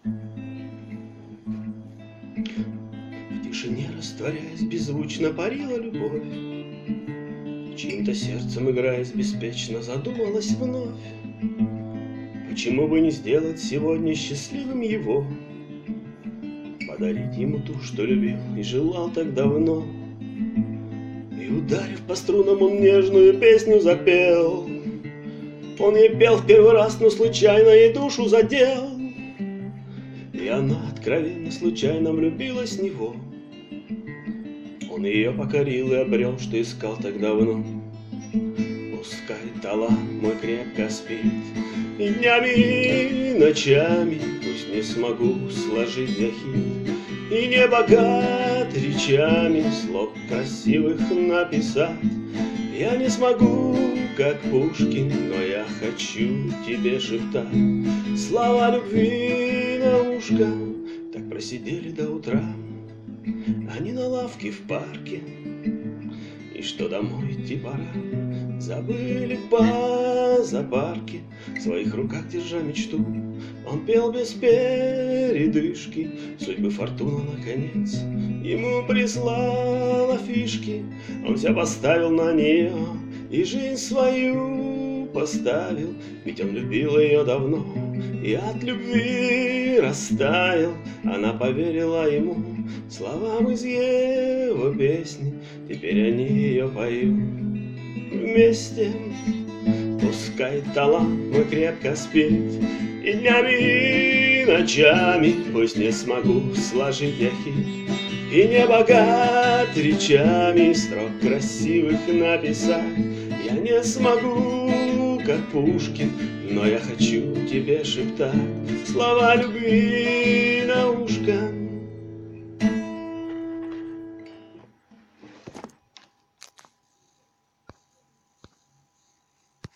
В тишине растворяясь, беззвучно парила любовь, чьим-то сердцем играясь, беспечно задумалась вновь. Почему бы не сделать сегодня счастливым его, подарить ему ту, что любил и желал так давно. И ударив по струнам, он нежную песню запел. Он ей пел в первый раз, но случайно ей душу задел. И она откровенно случайно влюбилась в него. Он ее покорил и обрел, что искал так давно. Пускай талант мой крепко спит, и днями, и ночами, пусть не смогу сложить я хит, и не богат речами слов красивых написать. Я не смогу, как Пушкин, но я хочу тебе шептать слова любви на ушко. Так просидели до утра они на лавке в парке, и что домой идти пора, забыли по зоопарке. В своих руках держа мечту, он пел без передышки. Судьбы фортуна наконец ему прислала фишки. Он все поставил на нее и жизнь свою поставил, ведь он любил ее давно и от любви растаял. Она поверила ему, словам из его песни, теперь они ее поют вместе. Пускай талант мой крепко спит, и днями, и ночами, пусть не смогу сложить я хит, и не богат речами строк красивых написать. Я не смогу, как Пушкин, но я хочу тебе шептать слова любви на ушко.